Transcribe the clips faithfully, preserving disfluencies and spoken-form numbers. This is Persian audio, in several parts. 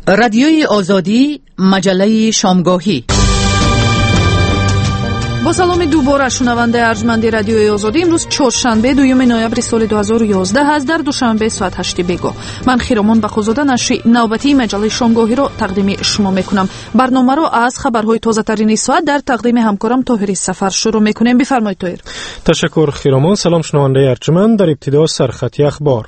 رادیوی آزادی، مجله شامگاهی. با سلام دوباره شنونده ارجمند رادیوی آزادی. امروز چهارشنبه دوم نوامبر سال دو هزار و یازده است. در دوشنبه ساعت هشت بگو من خیرامان بخوزاده نشر نوبتی مجله شامگاهی را تقدیم شما میکنم. برنامه را از خبرهای تازه ترین ساعت در تقدیم همکارم طاهری سفر شروع میکنیم. بفرمایید طاهر. تشکر خیرامان. سلام شنونده ارجمند. در ابتدا سرخطی اخبار.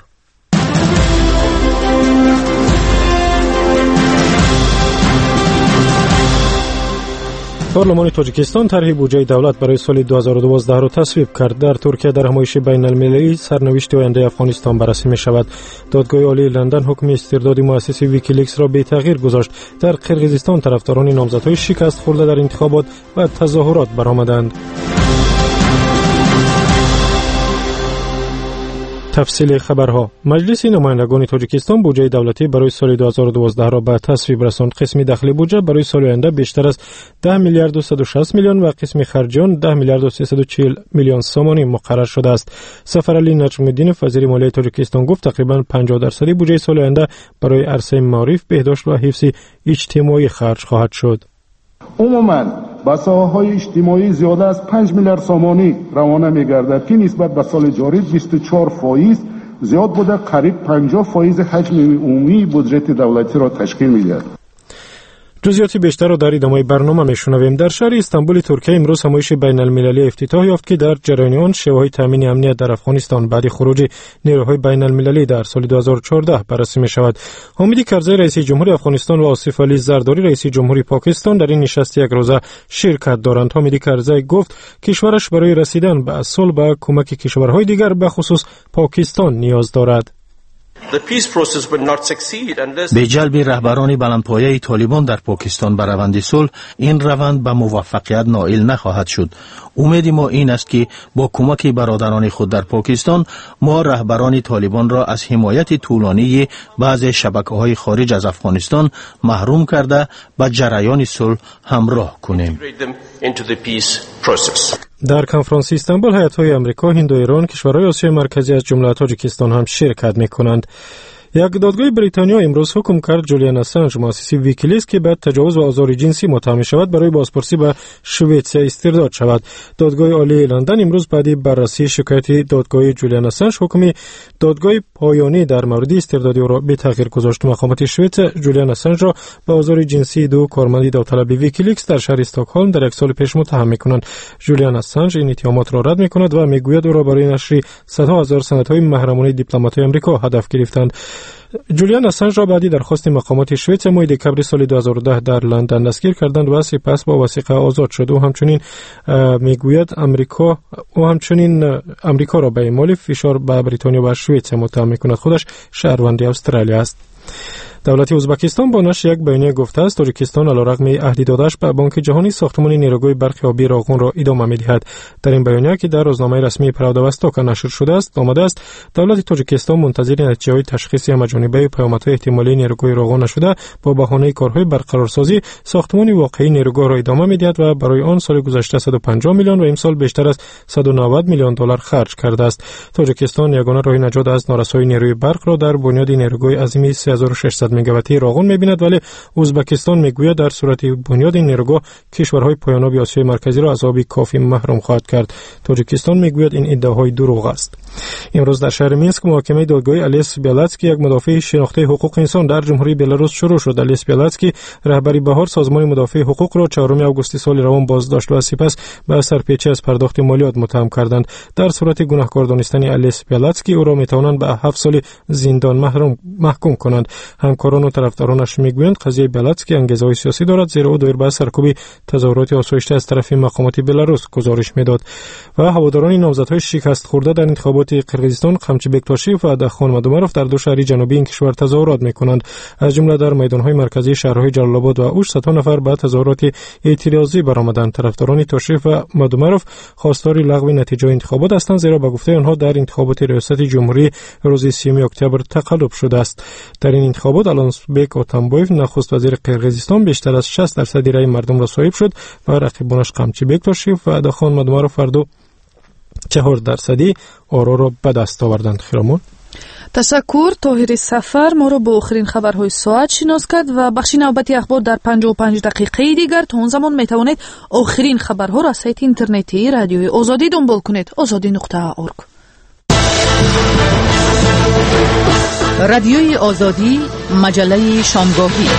پارلمان تاجیکستان طرح بودجه دولت برای سال دو هزار و دوازده را تصویب کرد. در ترکیه در همایش بین المللی سرنوشت آینده افغانستان بررسی می شود. دادگاه عالی لندن حکم استرداد مؤسس ویکیلیکس را به تغییر گذاشت. در قرقیزستان طرفداران نامزدهای شکست خورده در انتخابات و تظاهرات برآمدند. تفصیل خبرها. مجلس نمایندگان تاجیکستان بودجه دولتی برای سال دو هزار و دوازده را به تصویب رساند. قسم دخل بودجه برای سال آینده بیشتر از ده میلیارد و صد و شصت میلیون و قسم خرجیان ده میلیارد و سیصد و چهل میلیون سامانی مقرر شده است. سفرعلی نجم‌الدین وزیر مالیه تاجیکستان گفت تقریباً پنجاه درصد بودجه سال آینده برای عرصه معارف، بهداشت و حفظ اجتماعی خرج خواهد شد. عموماً با ساحه‌های اجتماعی زیاده از پنج میلیارد سامانی روانه می‌گردد که نسبت به سال جاری بیست و چهار درصد زیاد بوده. قریب پنجاه درصد حجم عمومی بودجه دولتی را تشکیل می‌دهد. جزئیات بیشتر را در ادامه برنامه میشنویم. در شهر استانبول ترکیه امروز همایش بین المللی افتتاح یافت که در جریان آن شیوه‌های تامین امنیت در افغانستان بعد خروج نیروهای بین المللی در سال دو هزار و چهارده بررسی می شود. حامد کرزی رئیس جمهوری افغانستان و آصف علی زرداری رئیس جمهوری پاکستان در این نشست یک روزه شرکت دارند. حامد کرزی گفت کشورش برای رسیدن به صلح به کمک کشورهای دیگر به خصوص پاکستان نیاز دارد. به جلب رهبران بلندپایه طالبان در پاکستان به روند صلح این روند به موفقیت نائل نخواهد شد. امید ما این است که با کمک برادران خود در پاکستان ما رهبران طالبان را از حمایت طولانی بعضی شبکه‌های خارج از افغانستان محروم کرده به جریان صلح همراه کنیم. در کنفرانس استانبول هیئت‌های آمریکا، هند و ایران، کشورهای آسیای مرکزی از جمله تاجیکستان هم شرکت می‌کنند. یک دادگاه بریتانیا امروز حکم کرد جولیان اسانژ مؤسس ویکیلیکس که به تجاوز و آزار جنسی متهم شود برای بازپرسی به شویتزیا استرداد شود. دادگاه عالی لندن امروز بعد بررسی شکایت دادگاه جولیان اسانژ حکم دادگاه پایانی در مورد استرداد او را به تغییر گذاشت. مقامات شویتز جولیان اسانژ را به آزار جنسی دو کارمند داوطلب ویکیلیکس در شهر استکهلم در یک سال پیش متهم می‌کنند. جولیان اسانژ این اتهامات را رد می‌کند و می‌گوید او را برای نشر صدها هزار سندهای محرمانه دیپلمات‌های آمریکا هدف گرفتند. جولیان اسانژ را بعدی درخواست مقامات شویتز ماه دکمبر سال دو هزار و ده در لندن دستگیر کردند و سپس با وثیقه آزاد شد. او همچنین میگوید آمریکا او همچنین آمریکا را به اعمال فشار به بریتانیا و شویتز متهم می‌کند. خودش شهروند استرالیا است. دولت ازبکستان با نشر یک بیانیه گفته است تاجیکستان علیرغم عهدی دادش به بانک جهانی ساختمان نیروگاه برق آبی راغون را ادامه می‌دهد. در این بیانیه که در روزنامه رسمی پراوداوستوک نشر شده است آمده است دولت تاجیکستان منتظر نتیجه‌های تشخیصی همه‌جانبه پیامدهای احتمالی نیروگاه راغون نشده با بهانه کارهای برقرارسازی ساختمان واقعی نیروگاه را ادامه می‌دهد و برای آن سال گذشته صد و پنجاه میلیون و امسال بیشتر از صد و نود میلیون دلار خرج کرده است. تاجیکستان یگانه راه نجات از نارسایی نیروی برق را در بنیاد نیروگاه عظیم سه هزار و ششصد مگاواتی راغون می‌بیند، ولی ازبکستان می‌گوید در صورت بنیاد این نیروگاه کشورهای پایاناب آسیای مرکزی را از آب کافی محروم خواهد کرد. تاجیکستان می‌گوید این ادعاهای دروغ است. امروز در شهر مینسک محاکمه دادگاه الیس بیالاتسکی یک مدافع شناخته حقوق انسان در جمهوری بلاروس شروع شد. الیس بیالاتسکی رهبری بهار سازمان مدافع حقوق را چهارم آگوست سال روان بازداشت و سپس به سرپیچی از پرداخت مالیات متهم کردند. در صورت گناهکار دانستن الیس بیالاتسکی او را می‌توانند به هفت سال زندان محروم محکوم کنند. همکاران و طرفدارانش میگویند قضیه بیالاتسکی انگیزه‌های سیاسی دارد زیرا او دایر به سرکوب تظاهرات آسایشته از طرف مقامات بلاروس گزارش میداد. و هواداران نامزدهای شکست خورده در انتخابات قرقیزستان قمچیبک تاشیف و دخان مدومروف در دو شهر جنوبی این کشور تظاهرات میکنند. از جمله در میدانهای مرکزی شهرهای جلال آباد و اوش صدها نفر به تظاهرات اعتراضی برآمدند. طرفداران تاشیف و مدومروف خواستار لغو نتیجه انتخابات هستند زیرا به گفته آنها در انتخابات ریاست جمهوری روز سیوم اکتبر تقلب شده است. در این انتخابات آلانسبک اتامبایف نخست وزیر قرقیزستان بیشتر از شصت درصد رای مردم را صاحب شد و رقیبانش قمچیبک تاشیف و دخان مدومروف هر دو چهار درصدی آرا را به دست آوردند. خیرامون تشکر. طاهر سفر ما رو با آخرین خبرهای ساعت شناس کرد و بخش نوبتی اخبار در پنجاه و پنج دقیقه دیگر. تا اون زمان میتوانید آخرین خبرها را سایت اینترنتی رادیوی آزادی دنبال کنید. آزادی نقطه اورگ. رادیوی آزادی، مجله شامگاهی.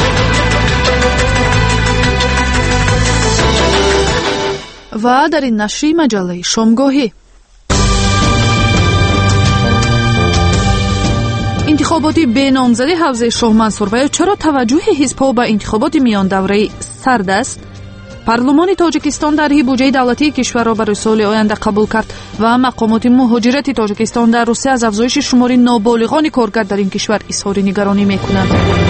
و در این نشری مجله شامگاهی انتخاباتی به نامزدی حوزه شاه منصور و چرا توجه حزب‌ها به انتخابات میان دوره سرد است؟ پارلمان تاجیکستان طرح بودجه دولتی کشور را برای سال آینده قبول کرد و مقامات مهاجرت تاجیکستان در روسیه از افزایش شمار نابالغان کارگر در این کشور اظهار نگرانی می‌کنند.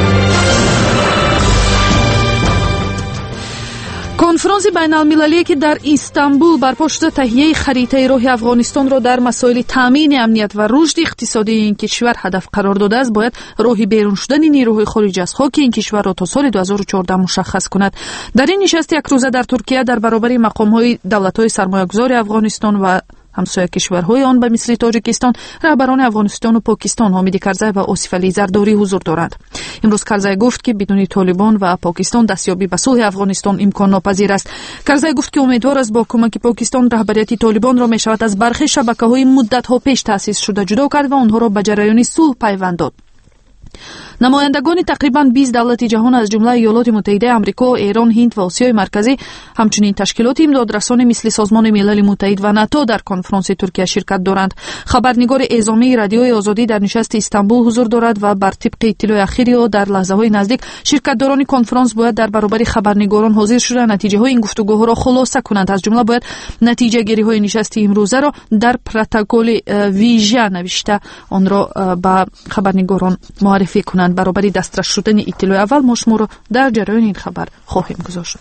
کنفرانس بین المللی که در استانبول برپا شده تهیه خریطه راه افغانستان را در مسائل تامین امنیت و رشد اقتصادی این کشور هدف قرار داده است، باید راه بیرون شدن نیروهای خارجی از خاک این کشور را تا سال دو هزار و چهارده مشخص کند. در این نشست یک روزه در ترکیه در برابر مقام‌های دولت‌های سرمایه‌گذار افغانستان و همسایه کشورهای آن به مثل تاجیکستان رهبران افغانستان و پاکستان حامد کرزی و آصف علی زرداری حضور دارند. امروز کرزی گفت که بدون طالبان و پاکستان دستیابی به صلح افغانستان امکان ناپذیر است. کرزی گفت که امیدوار است با کمک پاکستان رهبریت طالبان را میشود از برخی شبکه‌های مدت‌ها پیش تأسیس شده جدا کرد و آنها را به جریان صلح پیوند داد. نمایندگان تقریباً بیست دولت جهان از جمله ایالات متحده آمریکا، ایران، هند و آسیای مرکزی همچنین تشکیلات امدادرسان مثل سازمان ملل متحد و ناتو در کنفرانس ترکیه شرکت دارند. خبرنگار اعزامی رادیوی آزادی در نشست استانبول حضور دارد و بر طبق اطلاع اخیری او در لحظه‌های نزدیک شرکت‌داران کنفرانس باید در برابر خبرنگاران حاضر شده نتیجه‌های این گفتگوها را خلاصه کنند. از جمله باید نتیجه گیری‌های نشست امروزه را در پروتکل ویژه نوشته آن را به خبرنگاران معرفی کنند. برابر دسترس شدن اطلاع اول ما شما را در جریان این خبر خواهیم گذاشت.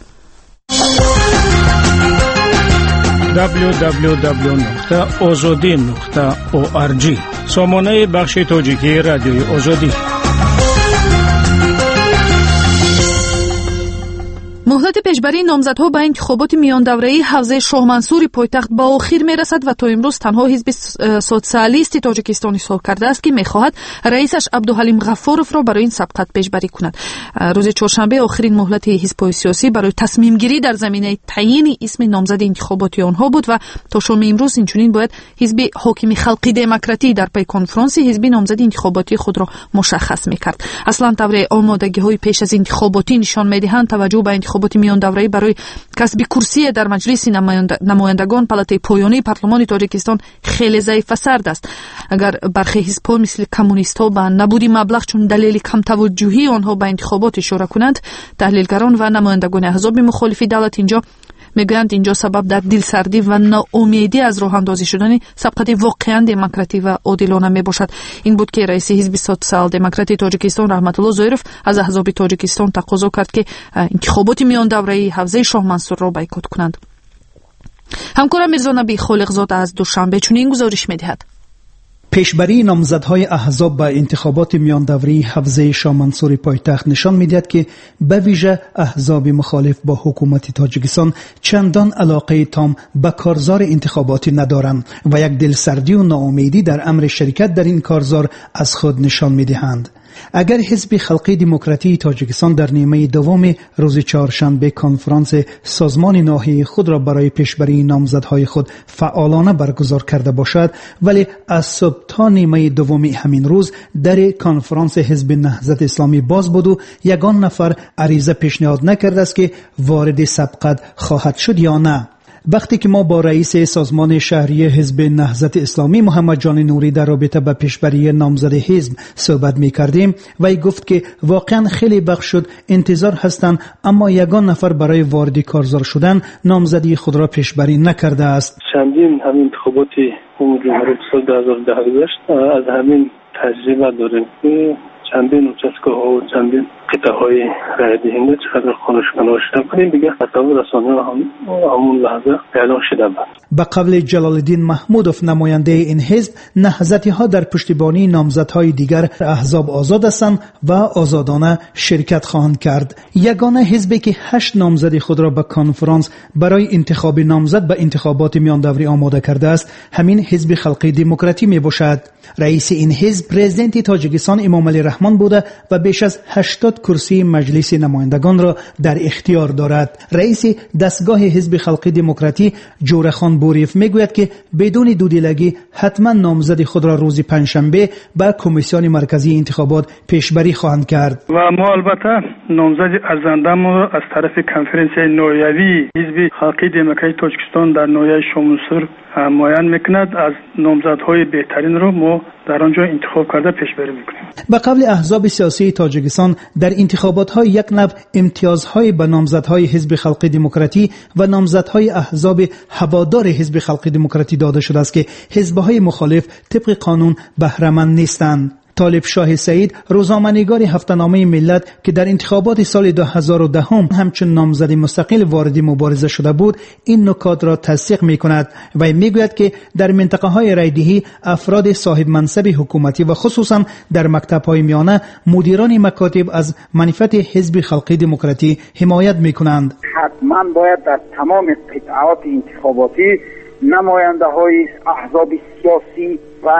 دبلیو دبلیو دبلیو نقطه آزادی نقطه او آر جی سامانه بخش تاجیکی رادیوی آزادی. مهلت پیشبری نامزدها به انتخابات میان دوره‌ای حوزه شاه منصور پایتخت به آخر میرسد و تا امروز تنها حزب سوسیالیست تاجیکستان اظهار کرده است که میخواهد رئیسش عبدالحلیم غفارов را برای این سبقت پیشبری کند. روز چهارشنبه آخرین مهلت حزب‌های سیاسی برای تصمیم گیری در زمینه تعیین اسم نامزد انتخاباتی آنها بود و تا شام امروز اینچنین باید حزب حاکم خلقی دموکراتی در پی کنفرانس حزب نامزد انتخاباتی خود را مشخص میکرد. اصلا طور آمادگی‌های پیش از انتخاباتی نشان می‌دهند توجه به انتخابات میان دوره‌ای برای کسب کرسی در مجلس نمایندگان پالاتای پایانی پارلمان تاجیکستان خیلی ضعیف و سرد است. اگر برخی حزب‌ها مثل کمونیست‌ها به نبودی مبلغ چون دلیل کم توجهی آنها به انتخابات اشاره کنند، تحلیلگران و نمایندگان احزاب مخالف دولت اینجا میگویند اینجا سبب در دلسردی و ناامیدی از راه اندازی شدن سبقت واقعا دموکراتی و عادلانه می باشد. این بود که رئیس حزب سوسیال دموکراتی تاجیکستان رحمت الله زویرف از احزاب تاجیکستان تقاضا کرد که انتخابات میان دوره‌ای حوزه شاه منصور را بایکوت کنند. همکارم میرزا نبی خالقزاده از دوشنبه چنین گزارش می‌دهد. پیشبری نامزدهای احزاب به انتخابات میان دوره‌ای حوزه شاه منصور پایتخت نشان می‌دهد که به ویژه احزاب مخالف با حکومت تاجیکستان چندان علاقه تام به کارزار انتخاباتی ندارند و یک دلسردی و ناامیدی در امر شرکت در این کارزار از خود نشان می‌دهند. اگر حزب خلقی دموکراتی تاجیکستان در نیمه دوم روز چهارشنبه کنفرانس سازمان ناحیه خود را برای پیشبری نامزدهای خود فعالانه برگزار کرده باشد، ولی از صبح تا نیمه دوم همین روز در کنفرانس حزب نهضت اسلامی باز بود و یگان نفر عریضه پیشنهاد نکرده است که وارد سبقت خواهد شد یا نه. وقتی که ما با رئیس سازمان شهری حزب نهضت اسلامی محمد جان نوری در رابطه با پیشبری نامزد حزب صحبت می کردیم، وی گفت که واقعا خیلی وقت شد انتظار هستند، اما یگان نفر برای وارد کارزار شدن نامزدی خود را پیشبری نکرده است. چندین همین انتخابات عمومی جمهوری سال دو هزار و ده گذشت از همین تجربه داریم که چندین اچسکه‌ها و چندین قطعه های رای دهنده چقدر خودش کنار شده بودیم دیگه تصاویر رسانه هم همون لحظه اعلام شده بود. به قول جلال الدین محمودوف نماینده این حزب، نهضتی ها در پشتیبانی نامزدهای دیگر احزاب آزاد هستند و آزادانه شرکت خواهند کرد. یگانه حزبی که هشت نامزد خود را به کنفرانس برای انتخاب نامزد به انتخابات میان دوری آماده کرده است، همین حزب خلقی دموکراتی می باشد. رئیس این حزب پرزیدنت تاجیکستان امام علی رحمان بوده و بیش از هشتاد کرسی مجلس نمایندگان را در اختیار دارد. رئیس دستگاه حزب خلقی دموکراتی جورخان بوریف میگوید که بدون دودیلگی حتما نامزد خود را روز پنجشنبه به کمیسیون مرکزی انتخابات پیشبری خواهند کرد. و ما البته نامزد ارزنده‌ام را از طرف کنفرانسیه نویوی حزب خلقی دموکراتی تاجیکستان در نویه شامنسور معین میکند. از نامزدهای بهترین را ما در آنجا انتخاب کرده پیشبری میکنیم. به قبل احزاب سیاسی تاجیکستان در انتخابات های یک نوع امتیازهای به نامزدهای حزب خلقی دموکراتی و نامزدهای احزاب هوادار حزب خلقی دموکراتی داده شده است که حزبهای مخالف طبق قانون بهره مند نیستند. طالب شاه سعید، روزنامه‌نگار هفته‌نامه ملت که در انتخابات سال دو هزار و ده هم همچون نامزد مستقل وارد مبارزه شده بود، این نکات را تصدیق می‌کند و می‌گوید که در منطقه‌های رایدهی افراد صاحب منصب حکومتی و خصوصا در مکتب‌های میانه مدیران مکاتب از منفعت حزب خلقی دموکراتی حمایت می‌کنند. حتما باید در تمام قطعات انتخاباتی نماینده های احزاب سیاسی و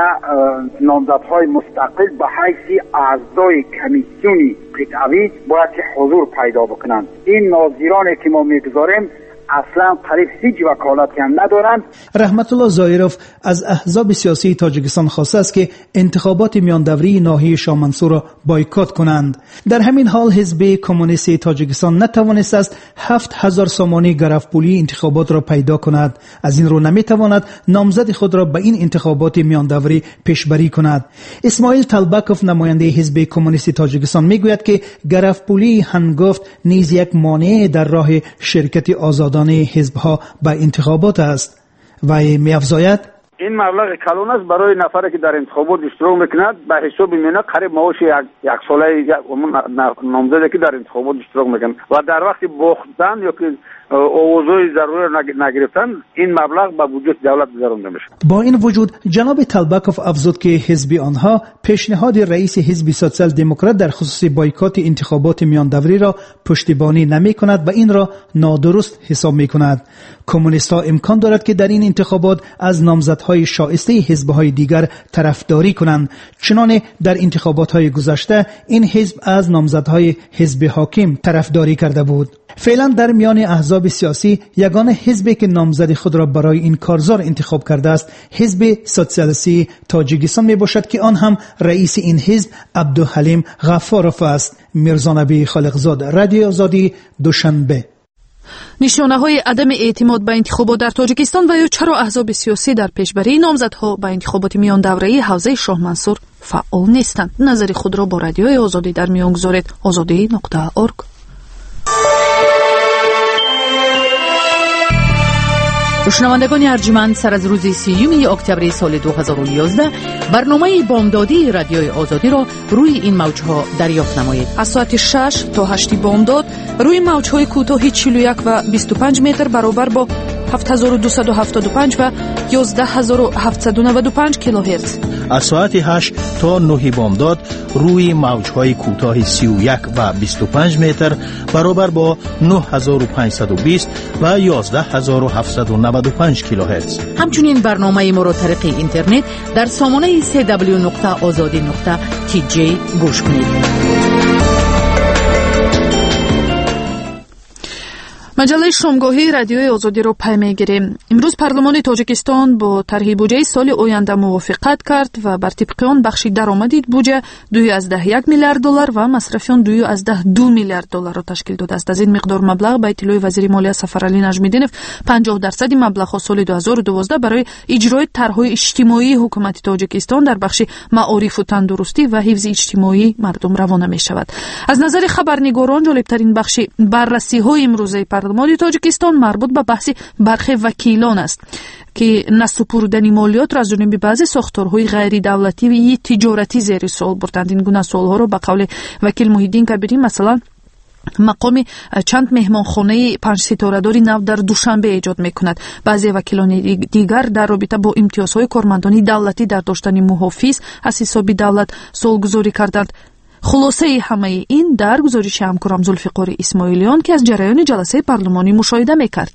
نامزدهای مستقل به حیث اعضای کمیسیون قطعی باید حضور پیدا بکنند. این ناظرانی که ما میگذاریم اصلا قریب هیچ وکالتی هم ندارند. رحمت الله زایروف از احزاب سیاسی تاجیکستان خواسته است که انتخابات میان دوری ناحیه شامنسور را بایکوت کنند. در همین حال حزب کمونیست تاجیکستان نتوانسته است هفت هزار سامانه گرفپولی انتخابات را پیدا کند. از این رو نمیتواند نامزد خود را به این انتخابات میان دوری پیشبری کند. اسماعیل طلبکوف نماینده حزب کمونیست تاجیکستان میگوید که گرفپولی هنگفت نیز یک مانع در راه شرکت آزادان حزب‌ها به انتخابات است و می‌افزاید این مبلغ کلان است برای نفری که در انتخابات اشتراک میکند به حساب میمونه قریب معاش یک یک ساله نامزدی که در انتخابات اشتراک میکنه و در وقت باختن یا که اوضاع ضروری نگرفتن این مبلغ به بودجه دولت گذرانده میشه. با این وجود جناب طلبکوف افزود که حزب آنها پیشنهاد رئیس حزب سوسیال دموکرات در خصوص بایکوت انتخابات میان دوری را پشتیبانی نمیکند و این را نادرست حساب میکند. کمونیست‌ها امکان دارد که در این انتخابات از نامزدهای شایسته حزب‌های دیگر طرفداری کنند، چنانه در انتخابات‌های گذشته این حزب از نامزدهای حزب حاکم طرفداری کرده بود. فعلا در میان احزاب سیاسی یگانه حزبی که نامزد خود را برای این کارزار انتخاب کرده است حزب سوسیالیستی تاجیکستان می باشد که آن هم رئیس این حزب عبدالحلیم غفاروف است. میرزا نبی خالقزاد، رادیو آزادی، دوشنبه. نشانه‌های عدم اعتماد به انتخابات در تاجیکستان و یا چرا احزاب سیاسی در پیشبری نامزدها به انتخابات میان دوره‌ای حوزه شاه منصور فعال نیستند. نظر خود را با رادیوی آزادی در میان گذارید. آزادی نقطه اورگ. شنوندگان ارجمند، سر از روز سیوم اکتبر سال دو هزار و یازده برنامه بامدادی رادیوی آزادی را روی این موجها دریافت نمایید. از ساعت شش تا هشت بامداد روی موجهای کوتاه چهل و یک و بیست و پنج متر برابر با هفت هزار و دویست و هفتاد و پنج و یازده هزار و هفتصد و نود و پنج کیلوهرتز. از ساعت هشت تا نه بامداد روی موجهای کوتاه سی و یک و بیست و پنج متر برابر با نه هزار و پانصد و بیست و یازده هزار و هفتصد و نود و پنج کیلوهرتز. همچنین برنامه ما را طریق اینترنت در سامانه سی دبلیو نقطه آزادی نقطه تی جی گوش کنید. مجله شامگاهی رادیوی آزادی را پی میگیریم. امروز پارلمان تاجیکستان با طرح بودجه سال آینده موافقت کرد و بر طبق آن بخش درآمدی بودجه دو از ده یک میلیارد دلار و مصرف آن دو از ده دو میلیارد دلار را تشکیل داده است. از این مقدار مبلغ به اطلاع وزیر مالیه سفرعلی نجمیدینوف پنجاه درصد مبلغ سال دو هزار و دوازده برای اجرای طرح‌های اجتماعی حکومت تاجیکستان در بخش معارف و تندرستی و حفظ اجتماعی مردم روانه می شود. از نظر خبرنگاران جالبترین بخش بررسی‌های امروزه پارلمان پارلمانی تاجیکستان مربوط به بحث برخی وکیلان است که نسپردن مالیات را از جانب بعضی ساختارهای غیر دولتی و تجارتی زیر سوال بردند. این گونه سوالها را به قول وکیل محیدین کبیری مثلا مقام چند مهمانخانه پنج ستاره داری نو در دوشنبه ایجاد میکند. بعضی وکیلان دیگر در رابطه با امتیازهای کارمندان دولتی در داشتن محافظ از حساب دولت سوالگذاری کردند. خلاصه همه این در گزارش همکارم زلفقار اسماعیلیان که از جریان جلسه پارلمانی مشاهده میکرد.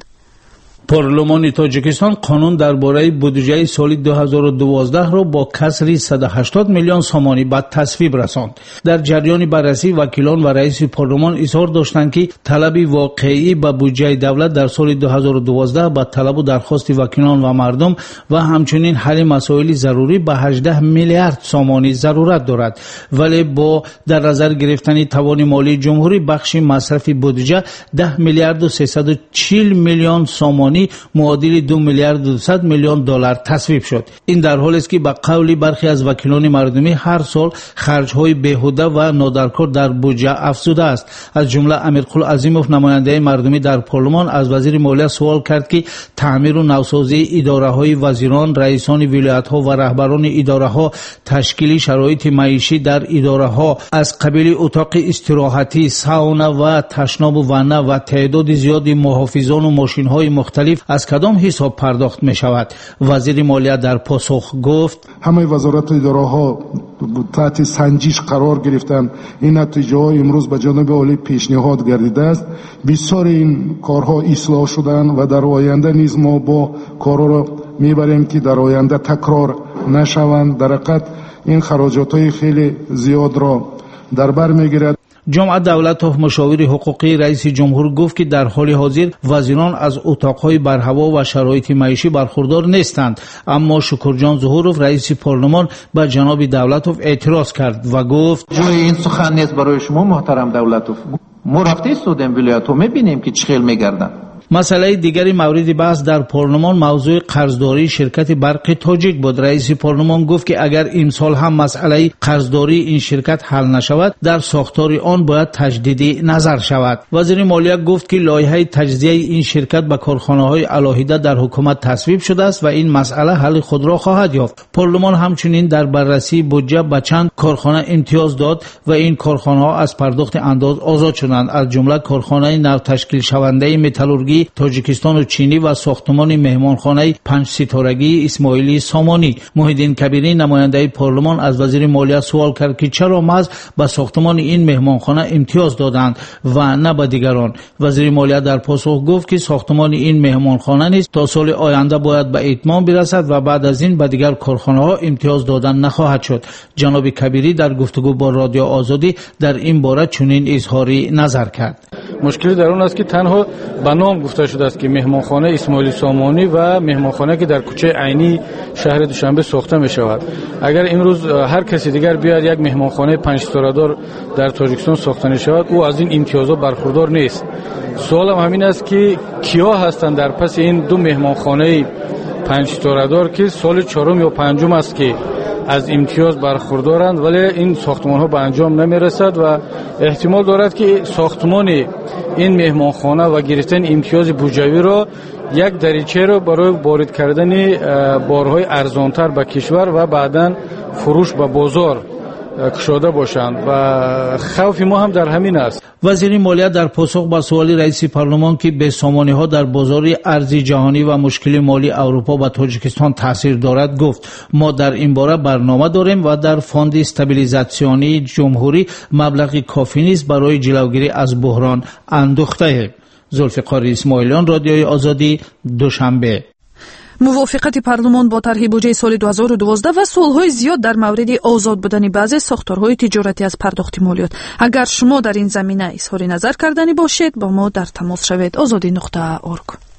پارلمان تاجیکستان قانون درباره بودجه سال دو هزار و دوازده را با کسری صد و هشتاد میلیون سامانی به تصویب رساند. در جریان بررسی وکیلان و رئیس پارلمان اظهار داشتند که طلب واقعی به بودجه دولت در سال دو هزار و دوازده به طلب و درخواست وکیلان و مردم و همچنین حل مسائل ضروری به هجده میلیارد سامانی ضرورت دارد، ولی با در نظر گرفتن توان مالی جمهوری بخش مصرف بودجه ده میلیارد و سیصد و چهل میلیون سامانی معادل دو میلیارد و دویست میلیون دلار تصویب شد. این در حالی است که به قول برخی از وکیلان مردمی هر سال خرج‌های بیهوده و نادرکار در بودجه افزوده است. از جمله امیرقل عظیموف نماینده مردمی در پارلمان از وزیر مالیه سوال کرد که تعمیر و نوسازی اداره‌های وزیران، رئیسان ولایت‌ها و رهبران اداره‌ها، تشکیل شرایط معیشی در اداره‌ها از قبیل اتاق استراحتی، ساونا و تشناب و ونه و تعداد زیادی محافظان و ماشین‌های مختلف از کدام حساب پرداخت می شود؟ وزیر مالیه در پاسخ گفت همه وزارت اداره ها تحت سنجش قرار گرفتن. این نتیجه ها امروز به جانب عالی پیشنهاد گردیده است. بسیار این کارها اصلاح شدن و در آینده نیز ما با کارها را میبریم که در آینده تکرار نشوند. در حقیقت این خراجات های خیلی زیاد را در بر میگیرد. جمعه دولتوف مشاور حقوقی رئیس جمهور گفت که در حال حاضر وزیران از اتاقهای برهوا و شرایط معیشی برخوردار نیستند، اما شکرجان ظهورов رئیس پارلمان به جناب دولتوف اعتراض کرد و گفت جای این سخن نیست برای شما محترم دولتوف. ما رفته استودیم ولایت ها میبینیم که چه خیل میگردن. مسئله دیگری مورد بحث در پارلمان موضوع قرضداری شرکت برق تاجیک بود. رئیس پارلمان گفت که اگر امسال هم مسئله قرضداری این شرکت حل نشود، در ساختار آن باید تجدید نظر شود. وزیر مالیه گفت که لایحه تجزیه این شرکت به کارخانه‌های علاهیده در حکومت تصویب شده است و این مسئله حل خود را خواهد یافت. پارلمان همچنین در بررسی بودجه به چند کارخانه امتیاز داد و این کارخانه‌ها از پرداخت انداز آزاد شدند، از جمله کارخانه نو تشکیل شونده متالورگی تاجیکستان و چینی و ساختمان مهمانخانه پنج ستارگی اسماعیلی سامانی. محیدین کبیری نماینده پارلمان از وزیر مالیه سوال کرد که چرا محض به ساختمان این مهمانخانه امتیاز دادند و نه به دیگران. وزیر مالیه در پاسخ گفت که ساختمان این مهمانخانه نیست تا سال آینده باید به اتمام برسد و بعد از این به دیگر کارخانه ها امتیاز دادن نخواهد شد. جناب کبیری در گفتگو با رادیو آزادی در این باره چنین اظهاری نظر کرد. مشکلی در اون است که تنها به نام گفته شده است که مهمانخانه اسماعیلی سامانی و مهمانخانه که در کوچه عینی شهر دوشنبه ساخته می شود. اگر امروز هر کسی دیگر بیاد یک مهمانخانه پنج ستاره دار در تاجیکستان ساخته شود، او از این امتیازات برخوردار نیست. سوالم همین است که کیا هستند در پس این دو مهمانخانه پنج ستاره دار که سال چهارم یا پنجم است که از امتیاز برخوردارند، ولی این ساختمان ها به انجام نمی رسد و احتمال دارد که ساختمان این مهمانخانه و گرفتن امتیاز بودجوی را یک دریچه را برای وارد کردن بارهای ارزانتر به کشور و بعداً فروش به بازار کشاده باشند و خوف ما هم در همین است. وزیر مالیه در پاسخ به سوال رئیس پارلمان که به سامانی ها در بازار ارزی جهانی و مشکل مالی اروپا و تاجیکستان تاثیر دارد گفت ما در این باره برنامه داریم و در فاند استابیلیزاسیونی جمهوری مبلغ کافی نیست برای جلوگیری از بحران اندوخته. زلفقار اسماعیلیان، رادیوی آزادی، دوشنبه. موافقت پارلمان با طرح بودجه سال دو هزار و دوازده و سوالهای زیاد در مورد آزاد بودن بعضی ساختارهای تجارتی از پرداخت مالیات. اگر شما در این زمینه اظهار نظر کردنی باشید با ما در تماس شوید. آزادی نقطه اورگ.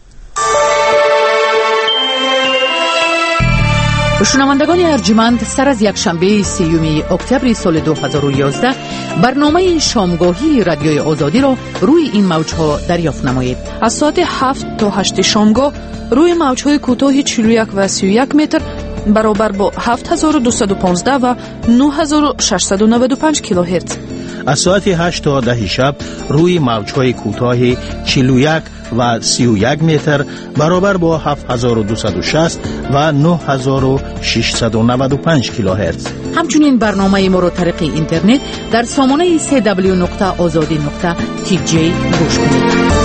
شنوندگان ارجمند، سر از یکشنبه سیوم اکتبر سال دو هزار و یازده برنامه شامگاهی رادیوی آزادی را روی این موجها دریافت نمایید. از ساعت هفت تا هشت شامگاه روی موجهای کوتاه چهل و یک و سی و یک متر برابر با هفت هزار و دویست و پانزده و نه هزار و ششصد و نود و پنج کیلوهرتز. از ساعت هشت تا ده شب روی موجهای کوتاه چهل و یک و سی و یک متر برابر با هفت هزار و دویست و شصت و نه هزار و ششصد و نود و پنج کیلوهرتز. همچنین برنامه ما را طریق اینترنت در سامانه سی دبلیو نقطه آزادی نقطه تی جی گوش کنید.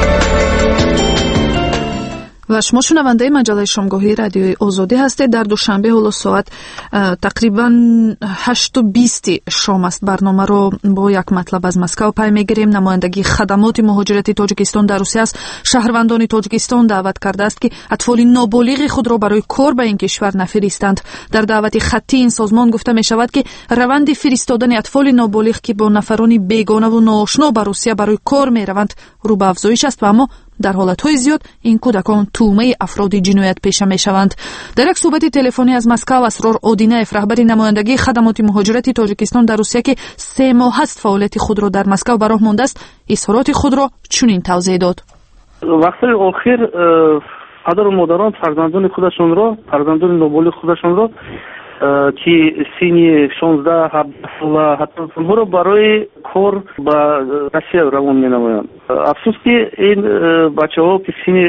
و شما شنونده مجله شامگاهی رادیوی آزادی هستید. در دوشنبه حالا ساعت تقریبا هشت و بیست شام است. برنامه رو با یک مطلب از مسکو پی میگیریم. نمایندگی خدمات مهاجرتی تاجیکستان در روسیه است شهروندان تاجیکستان دعوت کرده است که اطفال نابالغ خود را برای کار به این کشور نفرستند. در دعوت خطی این سازمان گفته می شود که روند فرستادن اطفال نابالغ که با نفرانی بیگانه و ناآشنا به روسیه برای کار می روند رو به افزایش است و اما در حالتهای زیاد این کودکان تومه افراد جنایت پیشه می شوند. در یک صحبت تلفنی از مسکو اسرار آدینایف رهبر نمایندگی خدمات مهاجرتی تاجیکستان در روسیه که سه ماه است فعالیت خود را در مسکو به راه مانده است اظهارات خود را چنین توضیح داد. وقتی آخر پدر و مادران فرزندان خودشان را فرزندان نابالغ خودشان را که سینی شانزده هفده ساله حتی اونها رو برای کار با روسیه روان می نمایند. افسوس که این بچه ها که سینی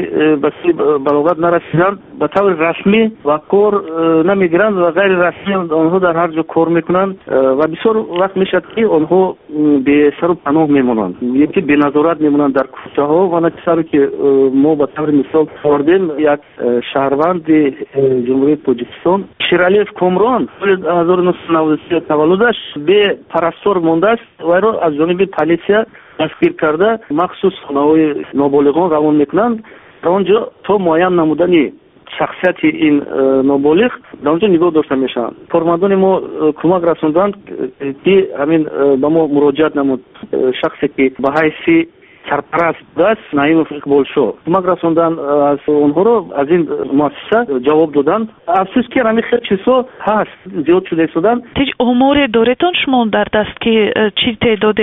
بلاغت نرسیدند به طور رسمی و کار نمی گیرند و غیر رسمی آنها در هر جا کار می کنند و بسیار وقت می شد که آنها به سر و پناه می مانند، یکی به نظارت می مانند در کوچه ها و نتیجه که ما به طور مثال آوردیم یک شهروند جمهوری تاجیکستان شیرالیف کامران هزار و نهصد و نود و سه تولدش به پرستار مانده است و را از جانب پلیسیا دستگیر کرده مخصوص خانه‌های نابالغان روان میکنند. در آنجا تا معین نمودن شخصیت این نابالغ در آنجا نگاه داشته میشن. کارمندان ما کمک رساندند که همین به ما مراجعت نمود شخصی که به حیث سرپرست دست نعیم اقبال شو کمک رساندن از اونها رو از این مؤسسه جواب دادن. افسوس که همین خیلی چیزا هست زیاد شده شدن. هیچ امور دارتون شما در دست که چی تعداد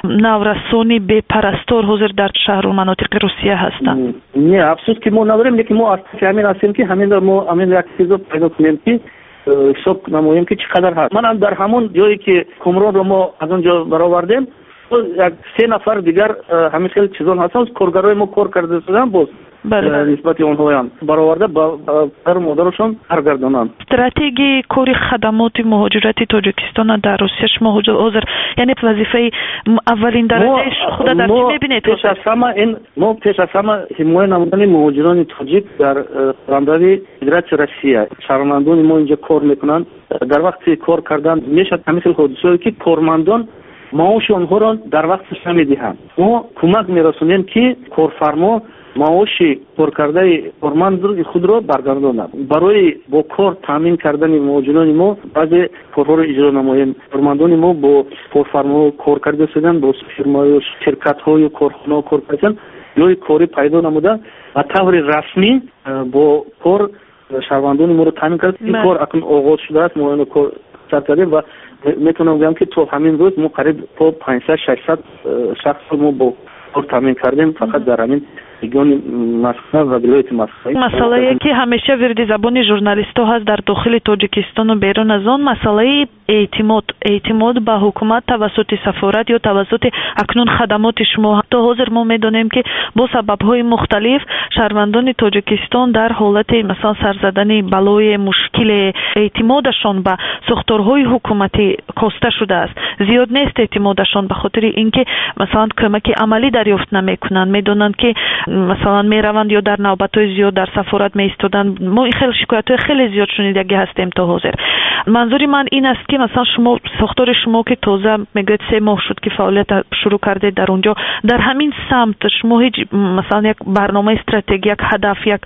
نورسانی به پرستار حاضر در شهر و مناطق روسیه هستند؟ نه افسوس که ما نداریم، لیکن ما از همین هستیم که همین ما همین یک چیزا پیدا کنیم که حساب نماییم که چقدر هست. من هم در همون جایی که کمران رو ما از اونجا برآوردیم یک سه نفر دیگر همین خیلی چیزان هستن کارگرای ما کار کرده شدن باز نسبت اونها هم برآورده با پدر و مادرشون برگردانند. استراتژی کار خدمات مهاجرتی تاجیکستان در روسیه شما حاضر یعنی وظیفه اولین درجه خود در چی میبینید؟ پیش از همه این ما پیش از همه حمایت نمودن مهاجران تاجیک در قلمرو فدراسیون روسیه شهروندان ما اینجا کار میکنند. در وقت کار کردن میشه همین حادثه‌ای که کارمندان معاش آنها را در وقتش نمیدهند. ما کمک میرسونیم که کارفرما معاش کار کرده کارمند خود را برگرداند. برای با کار تامین کردن مهاجران ما بعضی کارها را اجرا نماییم. کارمندان ما با کارفرما کار کرده شدن با فیرم‌های شرکت‌های کارخانه کار کردن یا کاری پیدا نموده و طور رسمی با کار شهروندان ما را تامین کرد. این کار اکنون آغاز شده است. ما این کار کردیم و میتونم بگم که تو همین روز ما قریب تا پانصد ششصد شخص ما با کار تامین کردیم فقط در همین region مسکو و ولایت مسکو. مسئله که همیشه ورد زبان ژورنالیست‌ها هست در داخل تاجیکستان و بیرون از آن مسئله اعتماد اعتماد به حکومت توسط سفارت یا توسط اکنون خدمات شما. تا حاضر ما میدونیم که با سبب‌های مختلف شهروندان تاجیکستان در حالت مثلا سرزدن بلای مشکل اعتمادشان به ساختارهای حکومتی کاسته شده است. زیاد نیست اعتمادشان به خاطر اینکه مثلا کمک عملی دریافت نمیکنند. میدونند که مثلا میروند یا در نوبت‌های زیاد در سفارت میایستادن. ما این خیلی شکایت‌های خیلی زیاد شنیده هستیم تا حاضر. منظوری من این است که مثلا شما ساختار شما که تازه میگید سه ماه شد که فعالیت شروع کرده در اونجا، در همین سمت شما هیچ مثلا یک برنامه استراتژی، یک هدف، یک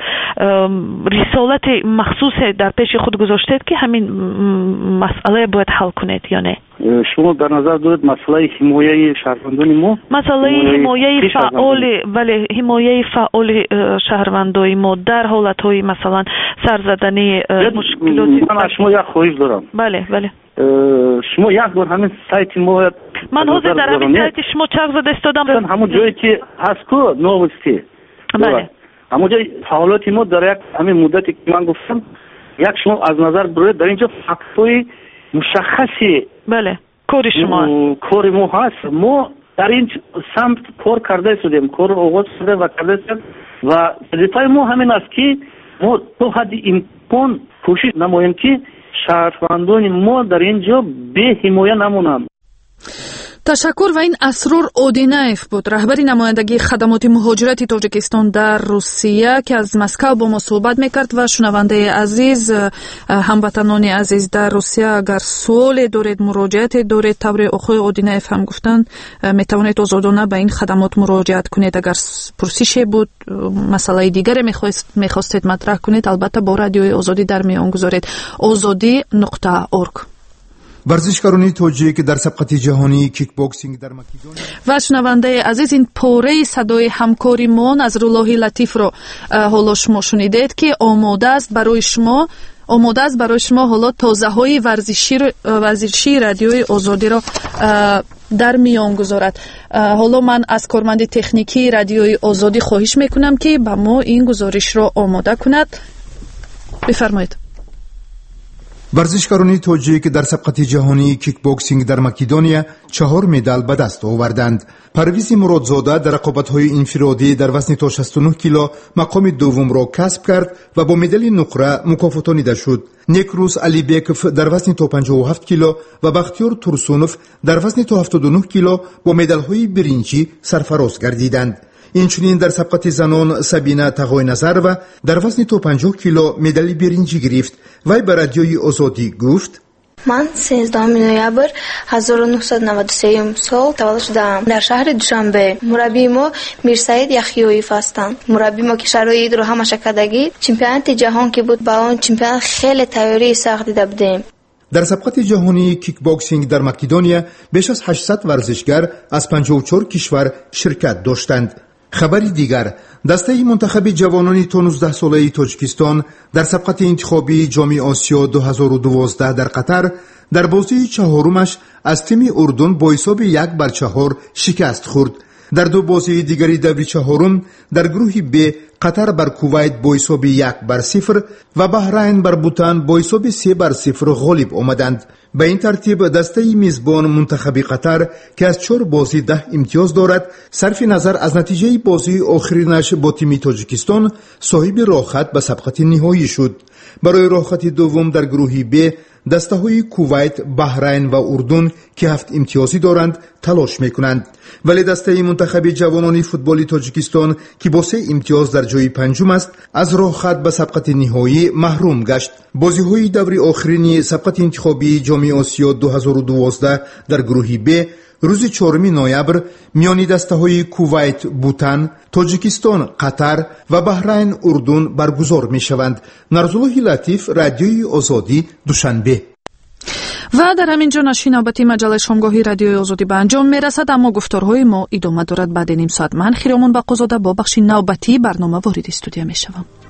رسالت مخصوص در پیش خود گذاشتید که همین مسئله باید حل کنید یا نه؟ شما در نظر دارید مسئله حمایت شهروندان ما؟ مسئله حمایت فعال ولی حمایت فعال شهروندان ما در حالت‌های مثلا سرزدنی مشکلاتی. من شما یک خواهش دارم. بله بله. شما یک بار همین سایت ما من حاضر در همین سایت شما چک زده استادم همون جایی که هست کو نوستی. بله. همون جای فعالیت ما در یک همین مدتی که من گفتم یک شما از نظر برید در اینجا فاکتوری مشخصی بله کار شما کار ما هست. ما дар ин самт кор карда истодем, кор оғоз карда ва карда истодем ва вазифаи мо ҳамин аст ки мо то ҳадди имкон кӯшиш намоем ки шаҳрвандони мо дар ин ҷо беҳимоя намонанд. ташаккур. ва ин Асрор Одинаев буд, раҳбари намояндагии хадамоти муҳоҷирати Тоҷикистон дар Русия, ки аз Москав бо мо суҳбат мекард. ва шунавандаи азиз, ҳамватанони азиз дар Русия, агар суоле доред, муроҷиате доред, тавре оқои Одинаев ҳам гуфтанд, метавонед озодона ба ин хадамот муроҷиат кунед. агар пурсише буд, масъалаи дигаре мехостед матраҳ кунед, албатта бо радиои Озодӣ дар миён гузоред. озодӣ нуқта орг. ورزشکارانی توجیک در سبقت جهانی کیک باکسینگ در مکدونیا. و شنونده عزیز، این پوره صدای همکاری ما نظرالله لطیف رو حالا شما شنیدید که آماده است برای شما آماده است برای شما حالا تازه های ورزشی ورزشی رادیوی آزادی را در میان گذارد. حالا من از کارمند تکنیکی رادیوی آزادی خواهش میکنم که با ما این گزارش را آماده کند. بفرمایید. ورزشکارانی توجیک در سبقت جهانی کیک باکسینگ در مکدونیا چهار مدال به دست آوردند. پرویز مرادزاده در رقابت‌های انفرادی در وزن تا شصت و نه کیلو مقام دوم را کسب کرد و با مدال نقره مکافاتانیده شد. نیکروز علیبیکوف در وزن تا پنجاه و هفت کیلو و بختیار تورسونوف در وزن تا هفتاد و نه کیلو با مدال‌های برنجی سرفراز گردیدند. اینچنین در سبقت زنان سبینه تقای نظرова در وزن تا پنجاه کیلو مدال برنجی گرفت. وی به رادیوی آزادی گفت: من سیزدهم نوامبر هزار و نهصد و نود و سه سال تولد شدم در شهر دوشنبه. مربی ما میرسعید یحیویف هستند. مربی ما که شرایط رو همش کردگی چمپیونات جهان که بود، با اون چمپیون خیلی تیاری سخت دیده بودیم. در سبقت جهانی کیک باکسینگ در مکدونیا بیش از هشتصد ورزشگر از پنجاه و چهار کشور شرکت داشتند. خبری دیگر، دسته منتخب جوانان تا نوزده ساله تاجیکستان در سبقت انتخابی جام آسیا دو هزار و دوازده در قطر در بازی چهارمش از تیم اردن با حساب یک بر چهار شکست خورد. در دو بازی دیگری دور چهارم در گروه ب قطر بر کویت با حساب یک بر صفر و بحرین بر بوتان با حساب سه بر صفر غالب آمدند. به این ترتیب دسته میزبان منتخب قطر که از چهار بازی ده امتیاز دارد، صرف نظر از نتیجه بازی آخرینش با تیم تاجیکستان صاحب راحت به سبقت نهایی شد. برای راحت دوم در گروه ب دسته های کویت، بحرین و اردن که هفت امتیازی دارند تلاش میکنند، ولی دسته منتخب جوانان فوتبال تاجیکستان که با سه امتیاز در جای پنجم است از راحت به سبقت نهایی محروم گشت. بازی های دوری آخرین سبقت انتخابی جام آسیا دو هزار و دوازده در گروه ب روز چهارم نوامبر میان دسته های کویت، بوتان، تاجیکستان، قطر و بحرین اردن برگزار می شوند. نظرالله لطیف، رادیوی آزادی، دوشنبه. و در همین جا نشر نوبتی مجله شامگاهی رادیوی آزادی به انجام می رسد، اما گفتارهای ما ادامه دارد. بعد نیم ساعت من خیرامون بقازاده با بخش نوبتی برنامه وارد استودیو می شوم.